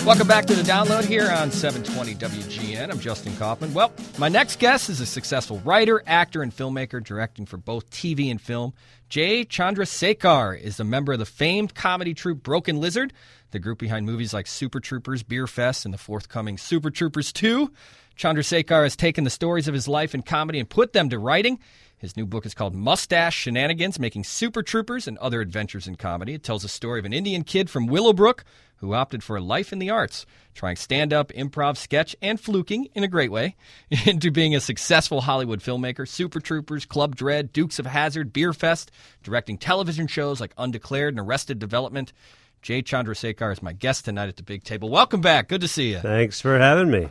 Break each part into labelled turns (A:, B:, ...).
A: Welcome back to The Download here on 720 WGN. I'm Justin Kaufman. Well, my next guest is a successful writer, actor, and filmmaker directing for both TV and film. Jay Chandrasekhar is a member of the famed comedy troupe Broken Lizard, the group behind movies like Super Troopers, Beer Fest, and the forthcoming Super Troopers 2. Chandrasekhar has taken the stories of his life in comedy and put them to writing. His new book is called Mustache Shenanigans, Making Super Troopers and Other Adventures in Comedy. It tells the story of an Indian kid from Willowbrook who opted for a life in the arts, trying stand-up, improv, sketch, and fluking, in a great way, into being a successful Hollywood filmmaker. Super Troopers, Club Dread, Dukes of Hazzard, Beer Fest, directing television shows like Undeclared and Arrested Development. Jay Chandrasekhar is my guest tonight at the big table. Welcome back. Good to see you.
B: Thanks for having me.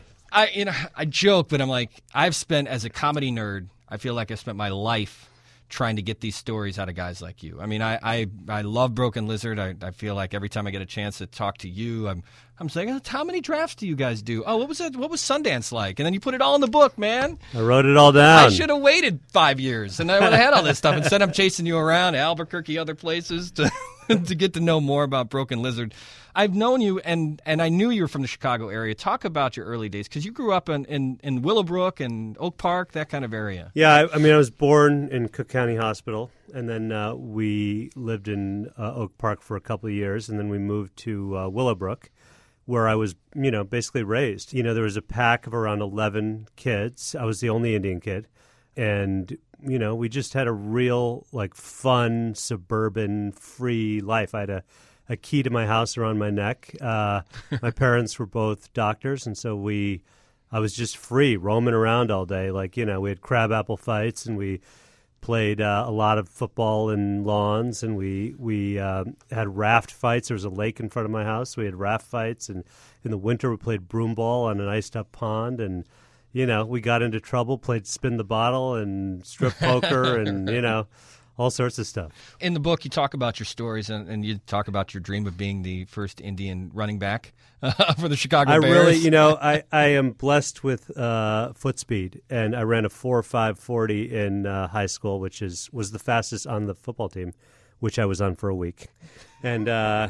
A: I joke, but I'm like, I've spent, as a comedy nerd, I feel like I spent my life trying to get these stories out of guys like you. I mean, I love Broken Lizard. I feel like every time I get a chance to talk to you, I'm saying, how many drafts do you guys do? Oh, what was Sundance like? And then you put it all in the book, man.
B: I wrote it all down.
A: I should have waited 5 years, and I would have had all this stuff. Instead, I'm chasing you around Albuquerque, other places to to get to know more about Broken Lizard. I've known you, and I knew you were from the Chicago area. Talk about your early days, because you grew up in Willowbrook and Oak Park, that kind of area.
B: Yeah, I mean, I was born in Cook County Hospital, and then we lived in Oak Park for a couple of years, and then we moved to Willowbrook, where I was, basically raised. There was a pack of around 11 kids. I was the only Indian kid, and we just had a real, fun, suburban, free life. I had a key to my house around my neck. My parents were both doctors, and so I was just free, roaming around all day. We had crabapple fights, and we played a lot of football in lawns, and we had raft fights. There was a lake in front of my house. We had raft fights, and in the winter we played broomball on an iced-up pond, and we got into trouble, played spin the bottle and strip poker and, all sorts of stuff.
A: In the book, you talk about your stories, and you talk about your dream of being the first Indian running back for the Chicago Bears.
B: I am blessed with foot speed, and I ran a 4.5 in high school, which was the fastest on the football team, which I was on for a week. And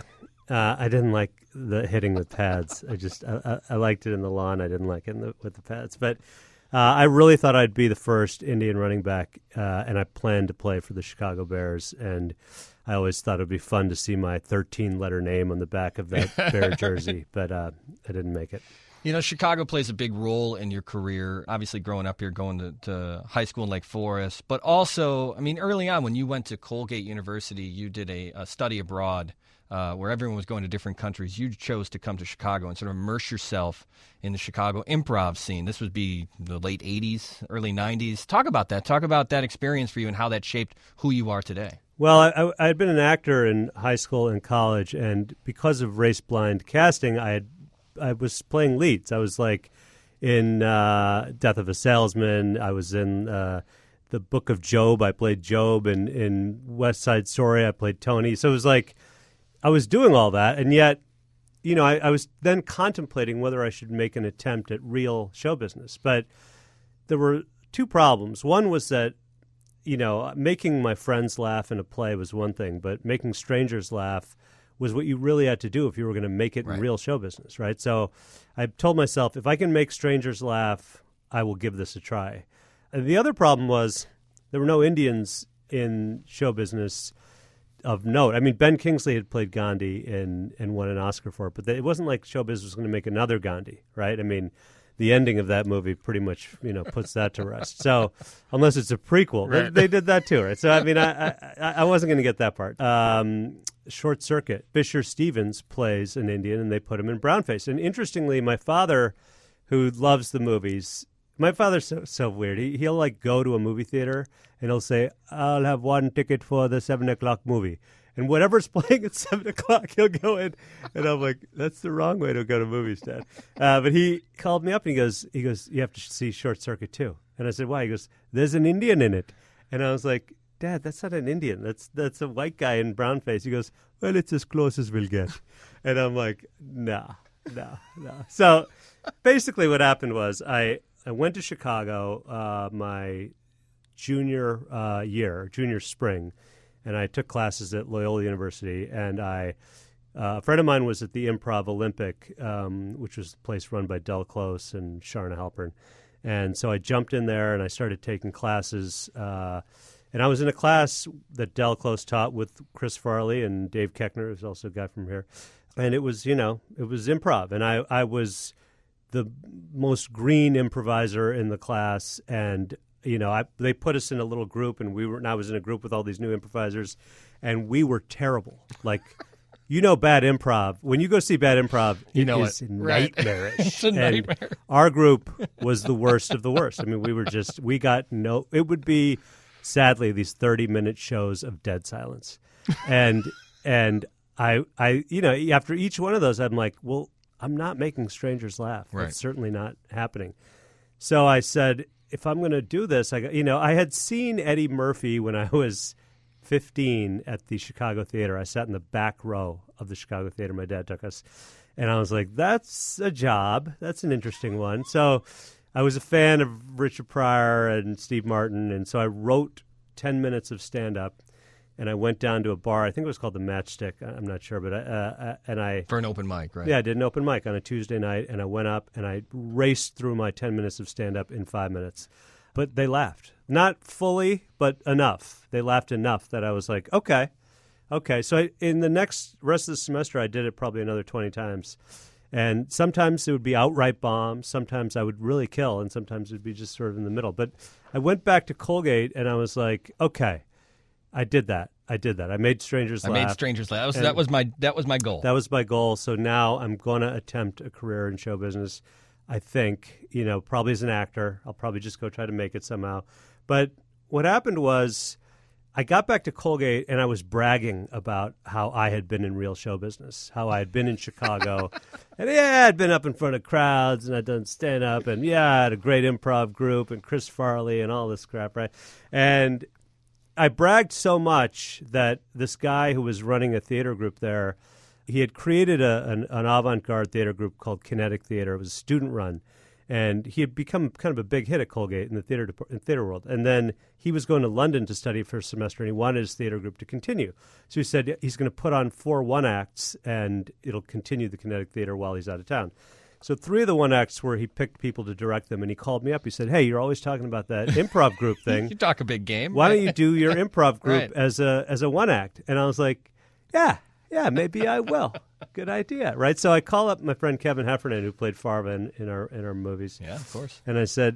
B: I didn't like the hitting with pads. I liked it in the lawn. I didn't like it with the pads. But I really thought I'd be the first Indian running back, and I planned to play for the Chicago Bears. And I always thought it would be fun to see my 13-letter name on the back of that Bear jersey, but I didn't make it.
A: Chicago plays a big role in your career, obviously growing up here, going to high school in Lake Forest. But also, early on when you went to Colgate University, you did a study abroad where everyone was going to different countries. You chose to come to Chicago and sort of immerse yourself in the Chicago improv scene. This would be the late 80s, early 90s. Talk about that. Talk about that experience for you and how that shaped who you are today.
B: Well, I had been an actor in high school and college, and because of race-blind casting, I was playing leads. I was in Death of a Salesman. I was in the Book of Job. I played Job, and in West Side Story, I played Tony. So it was I was doing all that, and yet, I was then contemplating whether I should make an attempt at real show business. But there were two problems. One was that, making my friends laugh in a play was one thing, but making strangers laugh was what you really had to do if you were going to make it in real show business, right? So I told myself, if I can make strangers laugh, I will give this a try. And the other problem was there were no Indians in show business of note. Ben Kingsley had played Gandhi and won an Oscar for it, but it wasn't like show business was going to make another Gandhi, right? The ending of that movie pretty much, puts that to rest. So unless it's a prequel, right. They did that too, right? So, I wasn't going to get that part. Short Circuit. Fisher Stevens plays an Indian, and they put him in brownface. And interestingly, my father, who loves the movies, my father's so weird. He'll go to a movie theater, and he'll say, I'll have one ticket for the 7 o'clock movie. And whatever's playing at 7 o'clock, he'll go in. And I'm like, that's the wrong way to go to movies, Dad. But he called me up, and he goes, you have to see Short Circuit too. And I said, why? He goes, there's an Indian in it. And I was like, Dad, that's not an Indian. That's a white guy in brownface. He goes, well, it's as close as we'll get. And I'm like, no. So basically what happened was I went to Chicago my junior spring, and I took classes at Loyola University, and I A friend of mine was at the Improv Olympic, which was a place run by Del Close and Sharna Halpern. And so I jumped in there and I started taking classes. And I was in a class that Del Close taught with Chris Farley and Dave Keckner, who's also a guy from here. And it was, it was improv. And I was the most green improviser in the class. And, they put us in a little group, and I was in a group with all these new improvisers, and we were terrible. Like, bad improv. When you go see bad improv, it is nightmarish.
A: It's a nightmare.
B: And our group was the worst of the worst. I mean, it would be, sadly, these 30-minute shows of dead silence. And I after each one of those, I'm like, well, I'm not making strangers laugh.
A: Right.
B: That's certainly not happening. So I said, if I'm going to do this, I had seen Eddie Murphy when I was 15 at the Chicago Theater. I sat in the back row of the Chicago Theater. My dad took us. And I was like, that's a job. That's an interesting one. So I was a fan of Richard Pryor and Steve Martin. And so I wrote 10 minutes of stand-up. And I went down to a bar. I think it was called the Matchstick. I'm not sure. But I
A: for an open mic, right?
B: Yeah, I did an open mic on a Tuesday night. And I went up and I raced through my 10 minutes of stand-up in 5 minutes. But they laughed. Not fully, but enough. They laughed enough that I was like, okay. So in the rest of the semester, I did it probably another 20 times. And sometimes it would be outright bombs. Sometimes I would really kill. And sometimes it would be just sort of in the middle. But I went back to Colgate and I was like, okay, I did that. I made strangers laugh.
A: I made strangers laugh. That was my goal.
B: That was my goal. So now I'm going to attempt a career in show business. I think, probably as an actor. I'll probably just go try to make it somehow. But what happened was I got back to Colgate and I was bragging about how I had been in real show business, how I had been in Chicago. And I'd been up in front of crowds and I'd done stand-up. And I had a great improv group and Chris Farley and all this crap, right? And I bragged so much that this guy who was running a theater group there, he had created an avant-garde theater group called Kinetic Theater. It was a student-run, and he had become kind of a big hit at Colgate in the theater world. And then he was going to London to study for a semester, and he wanted his theater group to continue. So he said he's going to put on 4 one-acts, and it'll continue the Kinetic Theater while he's out of town. So 3 of the one-acts were he picked people to direct them, and he called me up. He said, hey, you're always talking about that improv group thing.
A: You talk a big game.
B: Why don't you do your improv group
A: Right.
B: as a one-act? And I was like, yeah, maybe I will. Good idea, right? So I call up my friend Kevin Heffernan, who played Farva in our movies.
A: Yeah, of course.
B: And I said,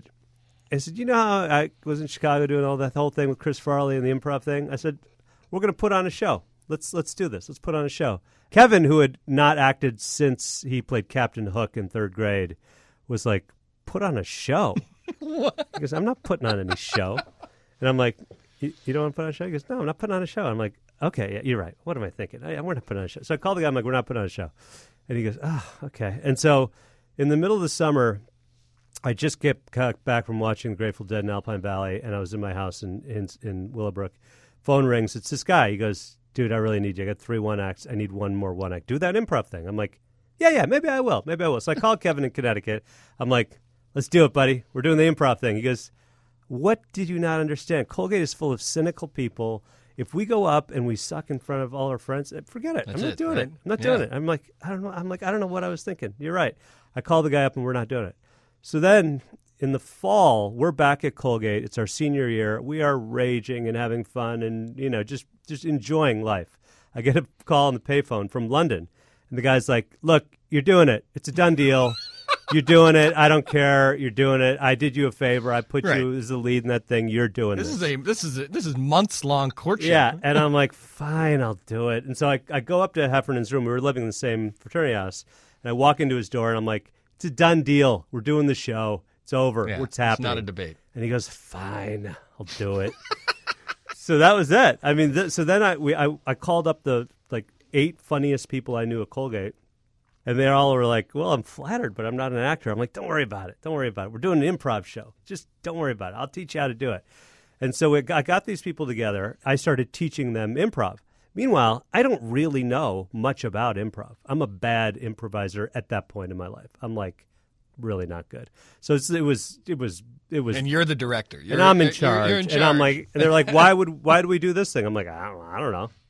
B: you know how I was in Chicago doing all that whole thing with Chris Farley and the improv thing? I said, we're going to put on a show. Let's do this. Let's put on a show. Kevin, who had not acted since he played Captain Hook in 3rd grade, was like, put on a show?
A: What?
B: He goes, I'm not putting on any show. And I'm like, you don't want to put on a show? He goes, no, I'm not putting on a show. I'm like, okay, yeah, you're right. What am I thinking? We're not putting on a show. So I called the guy. I'm like, we're not putting on a show. And he goes, okay. And so in the middle of the summer, I just got back from watching The Grateful Dead in Alpine Valley, and I was in my house in Willowbrook. Phone rings. It's this guy. He goes, dude, I really need you. I got 3 one-acts. I need 1 more one-act. Do that improv thing. I'm like, yeah, maybe I will. So I called Kevin in Connecticut. I'm like, let's do it, buddy. We're doing the improv thing. He goes, what did you not understand? Colgate is full of cynical people. If we go up and we suck in front of all our friends, forget it. I'm not doing it. I'm not doing it. I'm like, I don't know. I don't know what I was thinking. You're right. I called the guy up and we're not doing it. So then in the fall, we're back at Colgate. It's our senior year. We are raging and having fun and, just enjoying life. I get a call on the payphone from London. And the guy's like, look, you're doing it. It's a done deal. You're doing it. I don't care. You're doing it. I did you a favor. I put you as the lead in that thing. You're doing this.
A: This is months long courtship.
B: Yeah, and I'm like, fine, I'll do it. And so I go up to Heffernan's room. We were living in the same fraternity house, and I walk into his door, and I'm like, it's a done deal. We're doing the show. It's over.
A: Yeah,
B: What's happening?
A: It's not a debate.
B: And he goes, fine, I'll do it. So that was it. I mean, so then I called up the 8 funniest people I knew at Colgate. And they all were like, well, I'm flattered, but I'm not an actor. I'm like, don't worry about it. Don't worry about it. We're doing an improv show. Just don't worry about it. I'll teach you how to do it. And so I got these people together. I started teaching them improv. Meanwhile, I don't really know much about improv. I'm a bad improviser at that point in my life. I'm like really not good. So it was.
A: And you're the director.
B: And I'm in charge.
A: You're in charge.
B: And I'm like, and they're like, why do we do this thing? I'm like, I don't know.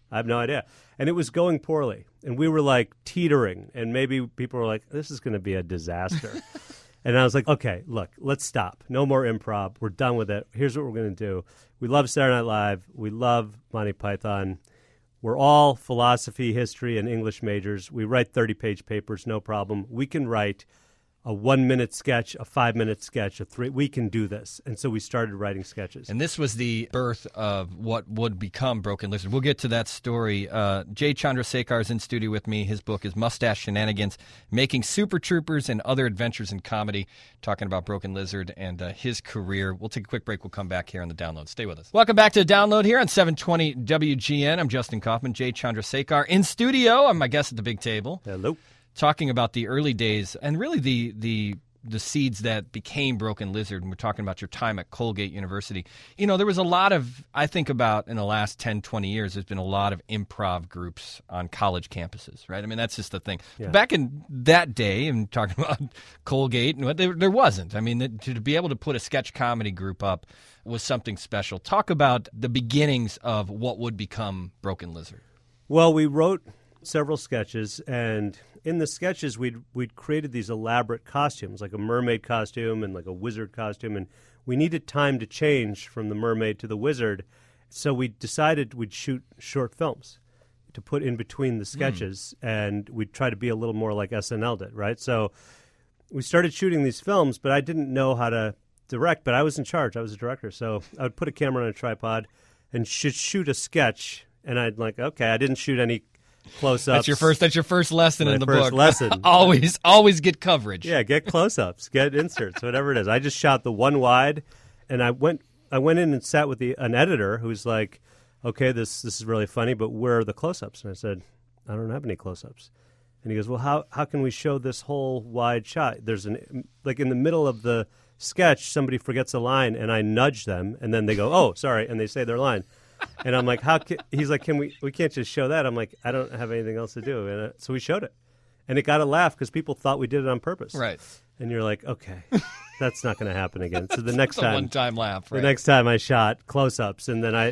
B: I have no idea. And it was going poorly. And we were like teetering. And maybe people were like, this is going to be a disaster. And I was like, okay, look, let's stop. No more improv. We're done with it. Here's what we're going to do. We love Saturday Night Live. We love Monty Python. We're all philosophy, history, and English majors. We write 30-page papers, no problem. We can write a 1-minute sketch, a 5-minute sketch, we can do this. And so we started writing sketches.
A: And this was the birth of what would become Broken Lizard. We'll get to that story. Jay Chandrasekhar is in studio with me. His book is Mustache Shenanigans, Making Super Troopers and Other Adventures in Comedy, talking about Broken Lizard and his career. We'll take a quick break. We'll come back here on the Download. Stay with us. Welcome back to the Download here on 720 WGN. I'm Justin Kaufman, Jay Chandrasekhar in studio. I'm my guest at the big table.
B: Hello.
A: Talking about the early days and really the seeds that became Broken Lizard. And we're talking about your time at Colgate University. You know, there was a lot of, I think about in the last 10, 20 years, there's been a lot of improv groups on college campuses, right? I mean, that's just the thing.
B: Yeah.
A: Back in that day, and talking about Colgate, and there wasn't. I mean, to be able to put a sketch comedy group up was something special. Talk about the beginnings of what would become Broken Lizard.
B: Well, we wrote several sketches, and in the sketches, we'd created these elaborate costumes, like a mermaid costume and like a wizard costume, and we needed time to change from the mermaid to the wizard, so we decided we'd shoot short films to put in between the sketches, and we'd try to be a little more like SNL did, right? So we started shooting these films, but I didn't know how to direct, but I was in charge. I was a director, so I would put a camera on a tripod and shoot a sketch, and I'd like, okay, I didn't shoot any close-ups.
A: That's your first lesson in the book.
B: Lesson.
A: always get coverage.
B: Yeah, get close-ups, get inserts, whatever it is. I just shot the one wide, and I went in and sat with an editor who's like, okay, this is really funny, but where are the close-ups? And I said, I don't have any close-ups. And he goes, well, how can we show this whole wide shot? There's like in the middle of the sketch, somebody forgets a line, and I nudge them, and then they go, oh, sorry, and they say their line. And I'm like, he's like, we can't just show that. I'm like, I don't have anything else to do. And so we showed it. And it got a laugh because people thought we did it on purpose.
A: Right.
B: And you're like, okay, that's not going to happen again. So the next time,
A: one-time laugh. Right?
B: The next time I shot close-ups, and then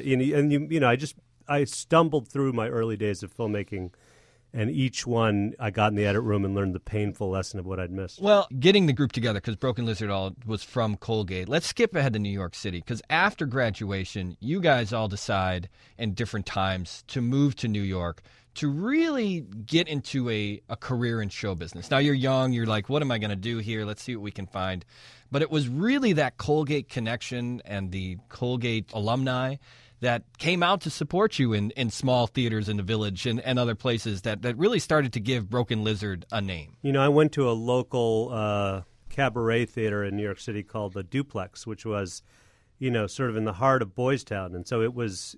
B: I stumbled through my early days of filmmaking. And each one, I got in the edit room and learned the painful lesson of what I'd missed.
A: Well, getting the group together, because Broken Lizard all was from Colgate. Let's skip ahead to New York City, because after graduation, you guys all decide in different times to move to New York to really get into a career in show business. Now, you're young. You're like, what am I going to do here? Let's see what we can find. But it was really that Colgate connection and the Colgate alumni that came out to support you in small theaters in the Village and other places that really started to give Broken Lizard a name. You
B: know, I went to a local cabaret theater in New York City called the Duplex, which was, sort of in the heart of Boys Town. And so it was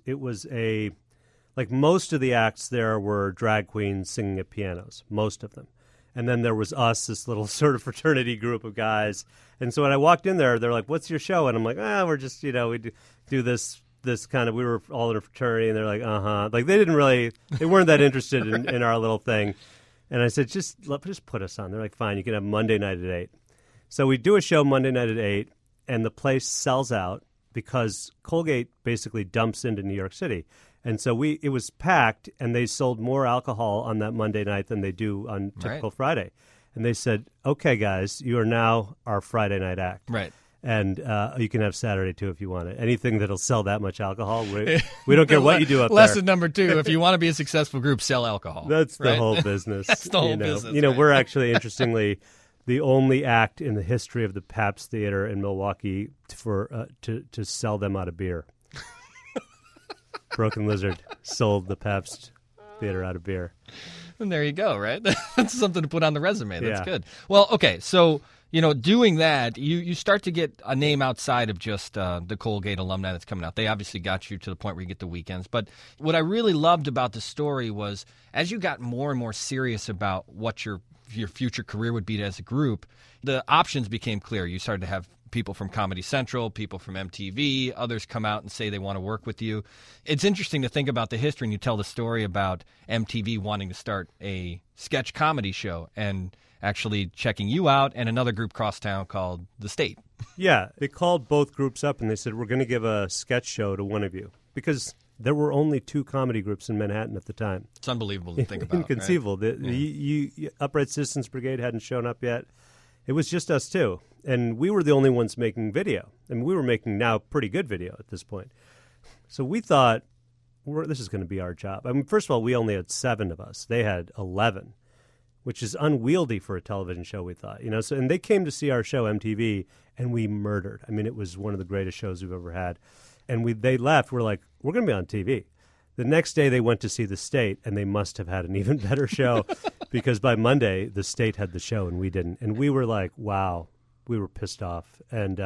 B: like most of the acts there were drag queens singing at pianos, most of them. And then there was us, this little sort of fraternity group of guys. And so when I walked in there, they're like, what's your show? And I'm like, we're just, we do this kind of, we were all in a fraternity, and they're like, like they weren't that interested in our little thing. And I said, just put us on. They're like, fine, you can have Monday night at 8. So we do a show Monday night at 8, and the place sells out because Colgate basically dumps into New York City. And so it was packed, and they sold more alcohol on that Monday night than they do on typical Friday. And they said, okay, guys, you are now our Friday night act.
A: Right.
B: And you can have Saturday, too, if you want it. Anything that'll sell that much alcohol, we don't care what you do up there.
A: Lesson number 2, if you want to be a successful group, sell alcohol.
B: That's the whole business.
A: That's the whole business.
B: We're actually, interestingly, the only act in the history of the Pabst Theater in Milwaukee to sell them out of beer. Broken Lizard sold the Pabst Theater out of beer.
A: And there you go, right? That's something to put on the resume. That's good. Well, okay, so doing that, you start to get a name outside of just the Colgate alumni that's coming out. They obviously got you to the point where you get the weekends. But what I really loved about the story was as you got more and more serious about what your future career would be as a group, the options became clear. You started to have people from Comedy Central, people from MTV, others come out and say they want to work with you. It's interesting to think about the history, and you tell the story about MTV wanting to start a sketch comedy show and actually checking you out and another group across town called The State.
B: Yeah, they called both groups up and they said, we're going to give a sketch show to one of you. Because there were only 2 comedy groups in Manhattan at the time.
A: It's unbelievable to think about.
B: Inconceivable.
A: Right?
B: The Upright Citizens Brigade hadn't shown up yet. It was just us 2. And we were the only ones making video. And we were making now pretty good video at this point. So we thought, this is going to be our job. I mean, first of all, we only had 7 of us. They had 11, which is unwieldy for a television show, we thought. So, and they came to see our show, MTV, and we murdered. I mean, it was one of the greatest shows we've ever had. And they left. We're like, we're going to be on TV. The next day they went to see The State, and they must have had an even better show because by Monday, The State had the show and we didn't. And we were like, wow, we were pissed off. And,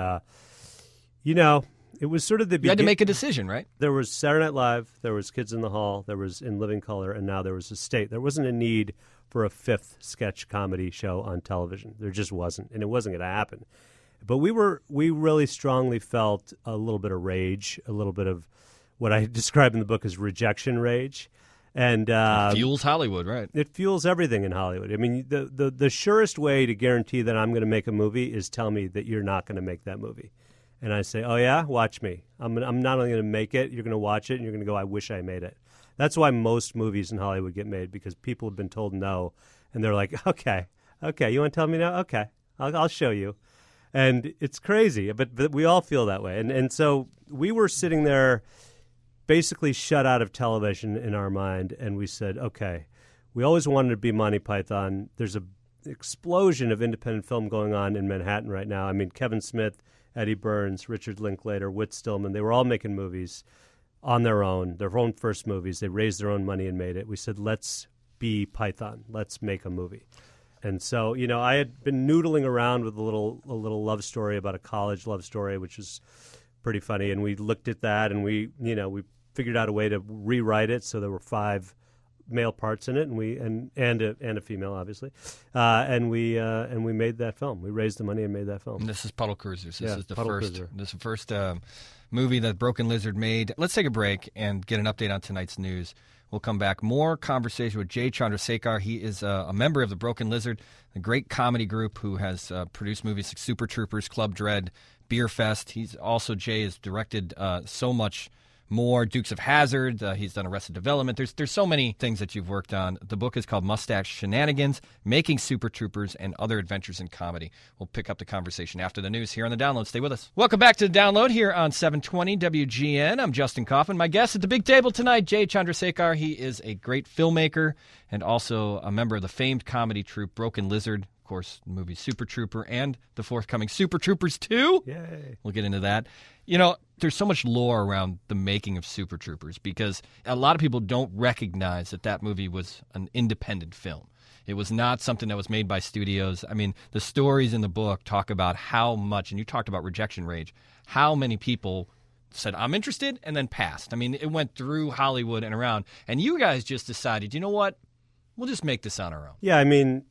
B: it was sort of the beginning.
A: You had to make a decision, right?
B: There was Saturday Night Live, there was Kids in the Hall, there was In Living Color, and now there was The State. There wasn't a need for a 5th sketch comedy show on television. There just wasn't, and it wasn't going to happen. But we really strongly felt a little bit of rage, a little bit of what I describe in the book as rejection rage. And
A: it fuels Hollywood, right?
B: It fuels everything in Hollywood. I mean, the surest way to guarantee that I'm going to make a movie is tell me that you're not going to make that movie. And I say, oh, yeah, watch me. I'm not only going to make it, you're going to watch it, and you're going to go, I wish I made it. That's why most movies in Hollywood get made, because people have been told no, and they're like, okay, you want to tell me no? Okay, I'll show you. And it's crazy, but we all feel that way. And so we were sitting there basically shut out of television in our mind, and we said, okay, we always wanted to be Monty Python. There's an explosion of independent film going on in Manhattan right now. I mean, Kevin Smith, Eddie Burns, Richard Linklater, Whit Stillman, they were all making movies on their own first movies. They raised their own money and made it. We said, let's be Python. Let's make a movie. And so, I had been noodling around with a little love story about a college love story, which was pretty funny. And we looked at that, and we figured out a way to rewrite it so there were 5 male parts in it, and a female, obviously, and we made that film. We raised the money and made that film.
A: And this is Puddle Cruisers. This is the first movie that Broken Lizard made. Let's take a break and get an update on tonight's news. We'll come back. More conversation with Jay Chandrasekhar. He is a member of the Broken Lizard, a great comedy group who has produced movies like Super Troopers, Club Dread, Beer Fest. Jay has directed so much more. Dukes of Hazzard. He's done Arrested Development. There's so many things that you've worked on. The book is called Mustache Shenanigans, Making Super Troopers and Other Adventures in Comedy. We'll pick up the conversation after the news here on The Download. Stay with us. Welcome back to The Download here on 720 WGN. I'm Justin Kaufman. My guest at the big table tonight, Jay Chandrasekhar. He is a great filmmaker and also a member of the famed comedy troupe Broken Lizard. Of course, the movie Super Trooper and the forthcoming Super Troopers 2.
B: Yay.
A: We'll get into that. There's so much lore around the making of Super Troopers because a lot of people don't recognize that movie was an independent film. It was not something that was made by studios. I mean, the stories in the book talk about how much, and you talked about rejection rage, how many people said, I'm interested, and then passed. I mean, it went through Hollywood and around. And you guys just decided, you know what? We'll just make this on our own.
B: Yeah, I mean,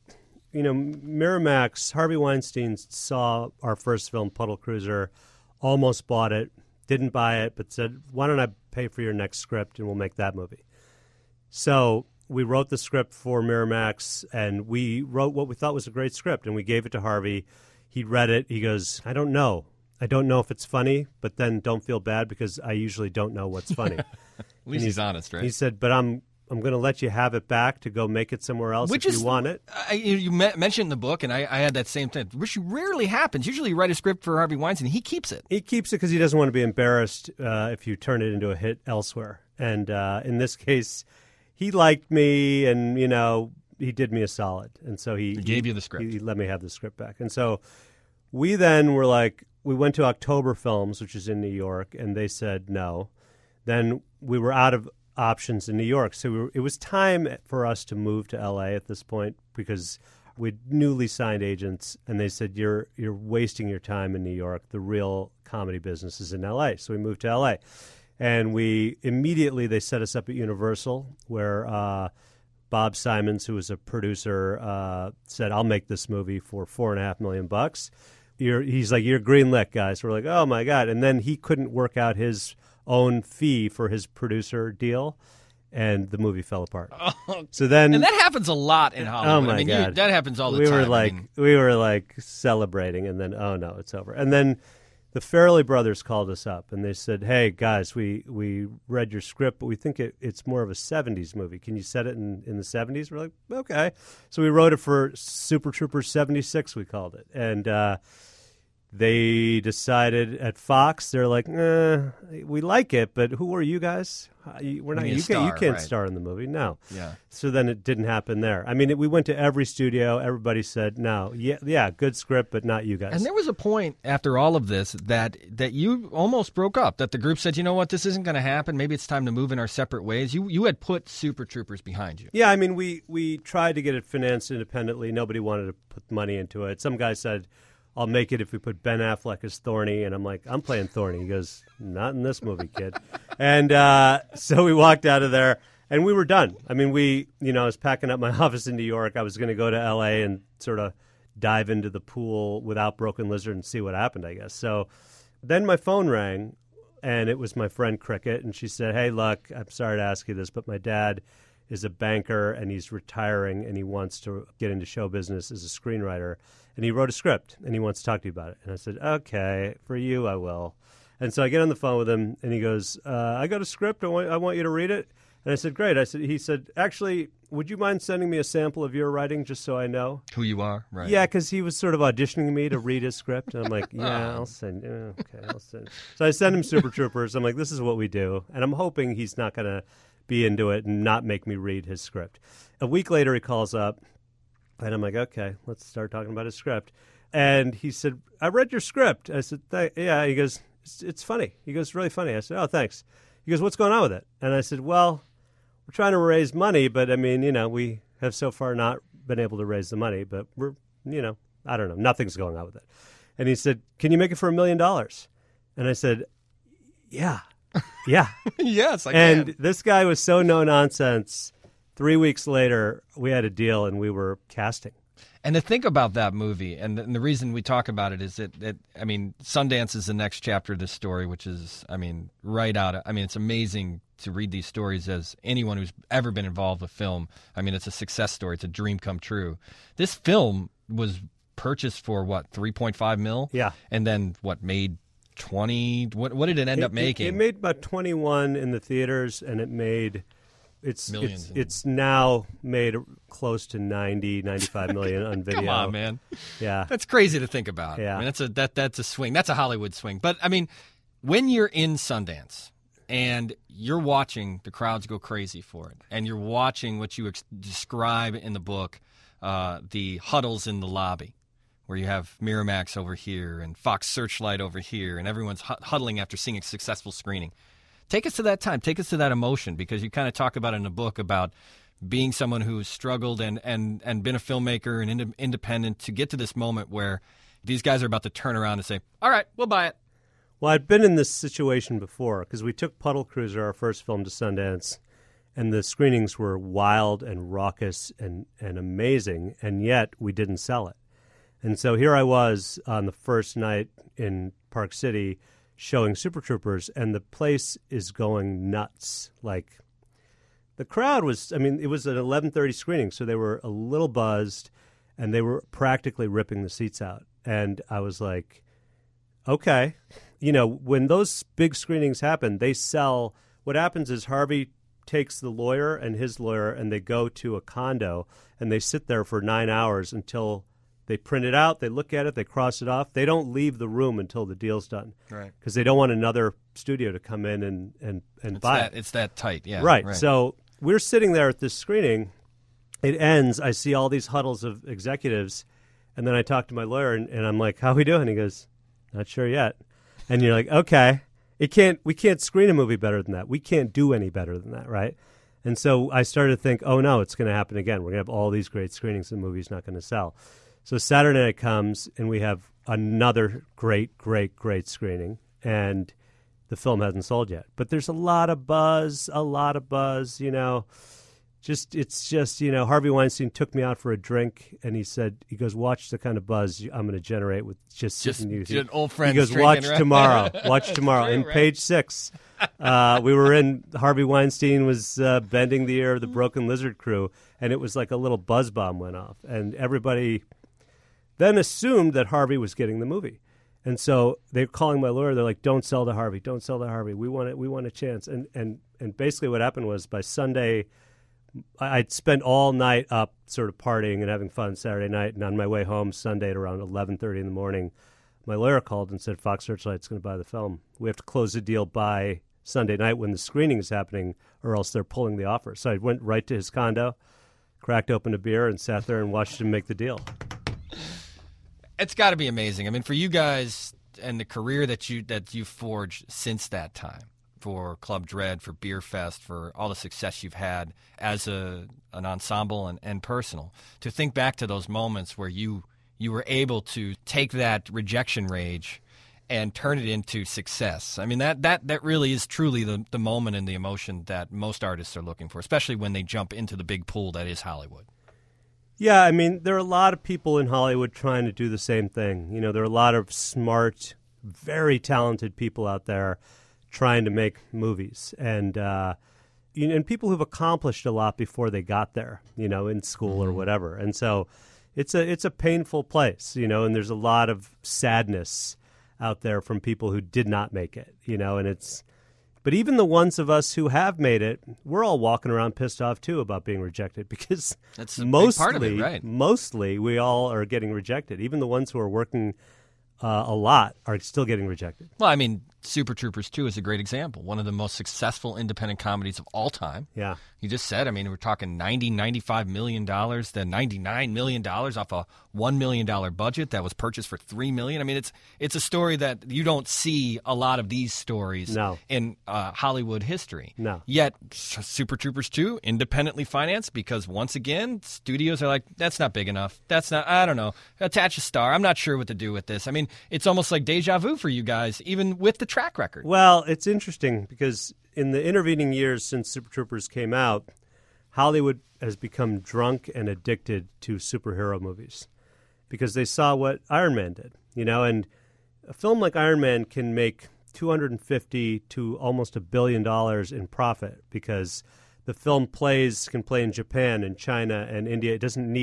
B: Miramax, Harvey Weinstein saw our first film, Puddle Cruiser, almost bought it, didn't buy it, but said, why don't I pay for your next script and we'll make that movie. So we wrote the script for Miramax, and we wrote what we thought was a great script, and we gave it to Harvey. He read it. He goes, I don't know if it's funny, but then don't feel bad because I usually don't know what's funny.
A: At least he's honest, right?
B: He said, but I'm going to let you have it back to go make it somewhere else if you want it.
A: You mentioned in the book, and I had that same thing, which rarely happens. Usually you write a script for Harvey Weinstein, he keeps it.
B: He keeps it because he doesn't want to be embarrassed if you turn it into a hit elsewhere. And in this case, he liked me, and, he did me a solid. And so he
A: gave you the script.
B: He let me have the script back. And so we then were like, we went to October Films, which is in New York, and they said no. Then we were out of options in New York. So it was time for us to move to L.A. at this point because we'd newly signed agents, and they said, you're wasting your time in New York. The real comedy business is in L.A. So we moved to L.A. And they set us up at Universal, where Bob Simons, who was a producer, said, I'll make this movie for $4.5 million. He's like, you're green lit, guys. We're like, oh, my God. And then he couldn't work out his own fee for his producer deal, and the movie fell apart.
A: Oh,
B: so then,
A: and that happens a lot in Hollywood.
B: Oh my God.
A: That happens all the time.
B: We were like celebrating, and then oh no, it's over. And then the Farrelly brothers called us up, and they said, hey, guys, we read your script, but we think it's more of a 70s movie. Can you set it in the 70s? We're like, okay. So we wrote it for Super Troopers 76, we called it. And they decided at Fox, they're like, we like it, but who are you guys? We're not. You can't star in the movie. No.
A: Yeah.
B: So then it didn't happen there. I mean, we went to every studio. Everybody said, no, yeah, good script, but not you guys.
A: And there was a point after all of this that you almost broke up, that the group said, you know what, this isn't going to happen. Maybe it's time to move in our separate ways. You had put Super Troopers behind you.
B: Yeah, I mean, we tried to get it financed independently. Nobody wanted to put money into it. Some guy said, I'll make it if we put Ben Affleck as Thorny. And I'm like, I'm playing Thorny. He goes, not in this movie, kid. And so we walked out of there, and we were done. I mean, I was packing up my office in New York. I was going to go to L.A. and sort of dive into the pool without Broken Lizard and see what happened, I guess. So then my phone rang, and it was my friend Cricket. And she said, hey, look, I'm sorry to ask you this, but my dad is a banker, and he's retiring, and he wants to get into show business as a screenwriter. And he wrote a script, and he wants to talk to you about it. And I said, okay, for you, I will. And so I get on the phone with him, and he goes, I got a script. I want you to read it. And I said, great. He said, actually, would you mind sending me a sample of your writing just so I know
A: who you are? Right.
B: Yeah, because he was sort of auditioning me to read his script. And I'm like, yeah, I'll send. Okay, I'll send. So I send him Super Troopers. I'm like, this is what we do. And I'm hoping he's not going to be into it and not make me read his script. A week later, he calls up. And I'm like, okay, let's start talking about his script. And he said, I read your script. I said, yeah. He goes, it's funny. He goes, really funny. I said, oh, thanks. He goes, what's going on with it? And I said, well, we're trying to raise money, but I mean, we have so far not been able to raise the money, but we're, I don't know, nothing's going on with it. And he said, can you make it for $1 million? And I said, yeah.
A: Yes, I can.
B: And this guy was so no nonsense. 3 weeks later, we had a deal, and we were casting.
A: And to think about that movie, and the reason we talk about it is that Sundance is the next chapter of this story, which is, right out of, it's amazing to read these stories as anyone who's ever been involved with film. It's a success story. It's a dream come true. This film was purchased for, what, $3.5 million?
B: Yeah.
A: And then, made 20? What did it end up making?
B: It made about 21 in the theaters, and it made...
A: Millions.
B: It's now made close to 95 million on video.
A: Come on, man.
B: Yeah.
A: That's crazy to think about.
B: Yeah.
A: That's a swing. That's a Hollywood swing. But, when you're in Sundance and you're watching the crowds go crazy for it, and you're watching what you describe in the book, the huddles in the lobby, where you have Miramax over here and Fox Searchlight over here, and everyone's huddling after seeing a successful screening. Take us to that time. Take us to that emotion, because you kind of talk about it in the book about being someone who's struggled and been a filmmaker and independent to get to this moment where these guys are about to turn around and say, all right, we'll buy it.
B: Well, I'd been in this situation before, because we took Puddle Cruiser, our first film, to Sundance, and the screenings were wild and raucous and amazing, and yet we didn't sell it. And so here I was on the first night in Park City showing Super Troopers, and the place is going nuts. Like, the crowd was, it was an 11:30 screening, so they were a little buzzed, and they were practically ripping the seats out. And I was like, okay. When those big screenings happen, they sell. What happens is Harvey takes the lawyer and his lawyer, and they go to a condo, and they sit there for 9 hours until they print it out, they look at it, they cross it off. They don't leave the room until the deal's done.
A: Right.
B: Because they don't want another studio to come in and buy it.
A: It's that tight, yeah.
B: Right. So we're sitting there at this screening. It ends. I see all these huddles of executives. And then I talk to my lawyer, and I'm like, how are we doing? He goes, not sure yet. And you're like, okay. We can't screen a movie better than that. We can't do any better than that, right? And so I started to think, oh, no, it's going to happen again. We're going to have all these great screenings, and the movie's not going to sell. So Saturday night comes, and we have another great screening, and the film hasn't sold yet. But there's a lot of buzz, Harvey Weinstein took me out for a drink, and he goes, watch the kind of buzz I'm going to generate with just sitting you.
A: Just old friends.
B: He goes, watch tomorrow. In page 6, we were in, Harvey Weinstein was bending the ear of the Broken Lizard crew, and it was like a little buzz bomb went off, and everybody then assumed that Harvey was getting the movie. And so they're calling my lawyer. They're like, "Don't sell to Harvey. Don't sell to Harvey. We want it. We want a chance." And basically, what happened was by Sunday, I'd spent all night up, sort of partying and having fun Saturday night. And on my way home Sunday at around 11:30 in the morning, my lawyer called and said, "Fox Searchlight's going to buy the film. We have to close the deal by Sunday night when the screening is happening, or else they're pulling the offer." So I went right to his condo, cracked open a beer, and sat there and watched him make the deal.
A: It's got to be amazing. I mean, for you guys and the career that you've forged since that time, for Club Dread, for Beer Fest, for all the success you've had as an ensemble and personal, to think back to those moments where you were able to take that rejection rage and turn it into success. I mean, that really is truly the moment and the emotion that most artists are looking for, especially when they jump into the big pool that is Hollywood.
B: Yeah, I mean, there are a lot of people in Hollywood trying to do the same thing. You know, there are a lot of smart, very talented people out there trying to make movies, and and people who've accomplished a lot before they got there, you know, in school or whatever. And so it's a painful place, you know, and there's a lot of sadness out there from people who did not make it, you know, but even the ones of us who have made it, we're all walking around pissed off too about being rejected, because
A: that's a big part of it, right?
B: Mostly we all are getting rejected. Even the ones who are working a lot are still getting rejected.
A: Well, I mean, Super Troopers 2 is a great example. One of the most successful independent comedies of all time.
B: Yeah.
A: You just said, I mean, we're talking $95 million, then $99 million off a $1 million budget that was purchased for $3 million. I mean, it's a story that you don't see a lot of these stories in Hollywood history.
B: No.
A: Yet, Super Troopers 2, independently financed, because once again, studios are like, that's not big enough. That's not, I don't know, attach a star. I'm not sure what to do with this. I mean, it's almost like deja vu for you guys, even with the track record.
B: Well, it's interesting because in the intervening years since Super Troopers came out, Hollywood has become drunk and addicted to superhero movies because they saw what Iron Man did, you know, and a film like Iron Man can make $250 to almost $1 billion in profit because the film can play in Japan and China and India.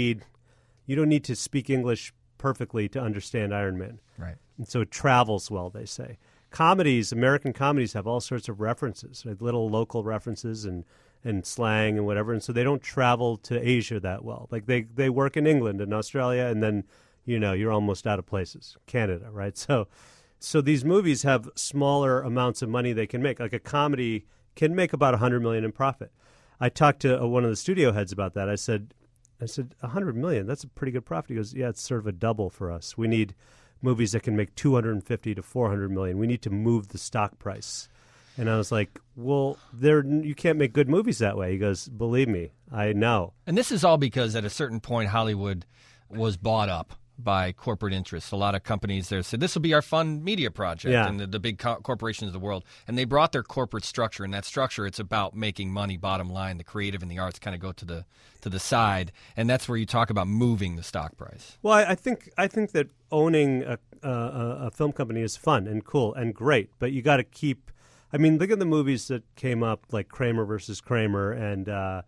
B: You don't need to speak English perfectly to understand Iron Man.
A: Right.
B: And so it travels well, they say. American comedies have all sorts of references, like little local references and slang and whatever, and so they don't travel to Asia that well. Like they work in England and Australia, and then, you know, you're almost out of places. Canada, right? So these movies have smaller amounts of money they can make. Like a comedy can make about $100 million in profit. I talked to one of the studio heads about that. I said, $100 million, that's a pretty good profit. He goes, yeah, it's sort of a double for us. We need movies that can make $250 to $400 million. We need to move the stock price. And I was like, well, you can't make good movies that way. He goes, believe me, I know.
A: And this is all because at a certain point, Hollywood was bought up by corporate interests. A lot of companies there said, this will be our fun media project, and the big corporations of the world. And they brought their corporate structure. And that structure, it's about making money, bottom line. The creative and the arts kind of go to the side. And that's where you talk about moving the stock price.
B: Well, I think that owning a film company is fun and cool and great, but you got to keep. I mean, look at the movies that came up, like Kramer versus Kramer, and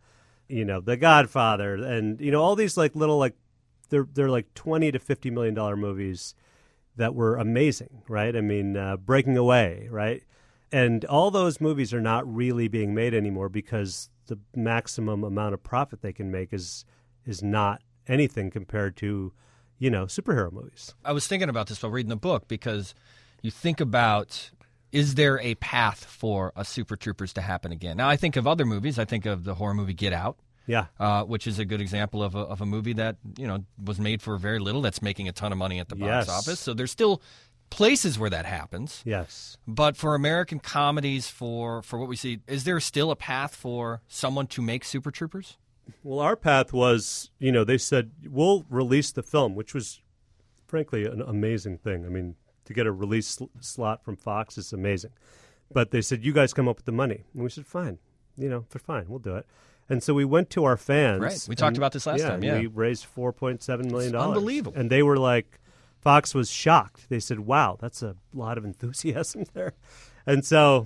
B: The Godfather, and all these like little like they're like $20 to $50 million movies that were amazing, right? I mean, Breaking Away, right? And all those movies are not really being made anymore because the maximum amount of profit they can make is not anything compared to superhero movies.
A: I was thinking about this while reading the book because you think about, is there a path for a Super Troopers to happen again? Now, I think of other movies. I think of the horror movie Get Out, which is a good example of a movie that was made for very little, that's making a ton of money at the box office. So there's still places where that happens.
B: Yes.
A: But for American comedies, for what we see, is there still a path for someone to make Super Troopers?
B: Well, our path was, they said, we'll release the film, which was, frankly, an amazing thing. I mean, to get a release slot from Fox is amazing. But they said, you guys come up with the money. And we said, fine. Fine, we'll do it. And so we went to our fans.
A: Right. We talked about this last time,
B: we raised $4.7 million.
A: It's unbelievable.
B: And they were like, Fox was shocked. They said, wow, that's a lot of enthusiasm there. And so,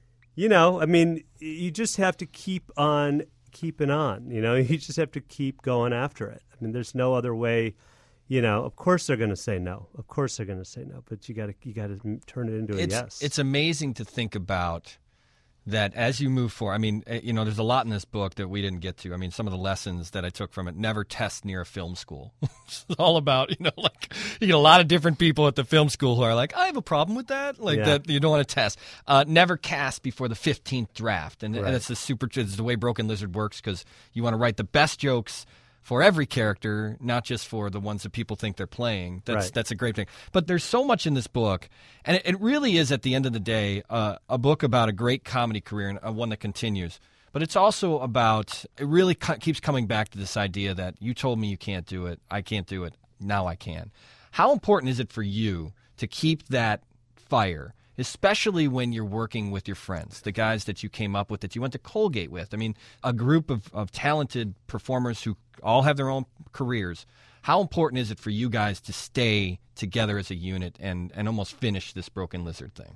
B: I mean, you just have to keep on keeping on. You just have to keep going after it. I mean, there's no other way. of course they're going to say no. Of course they're going to say no. But you got to turn it into a yes.
A: It's amazing to think about that as you move forward. I mean, there's a lot in this book that we didn't get to. I mean, some of the lessons that I took from it: never test near a film school. It's all about, like you get a lot of different people at the film school who are like, I have a problem with that, that you don't want to test. Never cast before the 15th draft, and it's the way Broken Lizard works, because you want to write the best jokes for every character, not just for the ones that people think they're playing. That's a great thing. But there's so much in this book, and it really is, at the end of the day, a book about a great comedy career, and one that continues. But it's also about, it really keeps coming back to this idea that you told me you can't do it, I can't do it, now I can. How important is it for you to keep that fire, especially when you're working with your friends, the guys that you came up with, that you went to Colgate with? I mean, a group of talented performers who all have their own careers. How important is it for you guys to stay together as a unit and almost finish this Broken Lizard thing?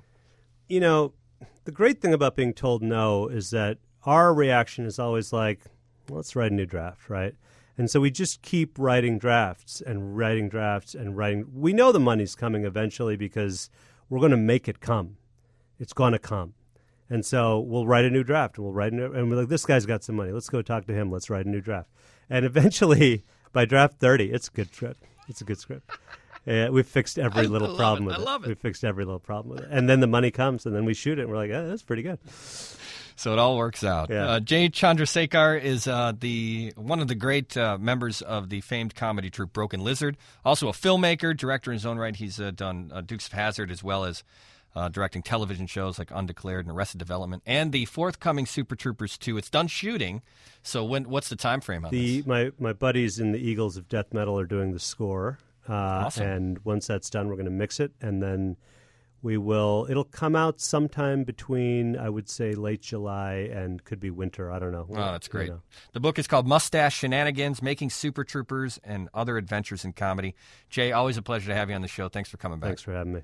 B: The great thing about being told no is that our reaction is always like, let's write a new draft, right? And so we just keep writing drafts and writing drafts and writing. We know the money's coming eventually because we're going to make it come. It's going to come. And so we'll write a new draft, and and we're like, this guy's got some money. Let's go talk to him. Let's write a new draft. And eventually, by draft 30, it's a good script. It's a good script. We've fixed every little problem with it. I love it. We've fixed every little problem with it. And then the money comes, and then we shoot it, and we're like, that's pretty good.
A: So it all works out.
B: Yeah.
A: Jay Chandrasekhar is one of the great members of the famed comedy troupe Broken Lizard. Also a filmmaker, director in his own right. He's done Dukes of Hazzard, as well as directing television shows like Undeclared and Arrested Development, and the forthcoming Super Troopers 2. It's done shooting. So what's the time frame on this?
B: My buddies in the Eagles of Death Metal are doing the score.
A: Awesome.
B: And once that's done, we're going to mix it, and then it'll come out sometime between, I would say, late July and could be winter. I don't know.
A: Oh, that's great. The book is called Mustache Shenanigans, Making Super Troopers and Other Adventures in Comedy. Jay, always a pleasure to have you on the show. Thanks for coming back.
B: Thanks for having me.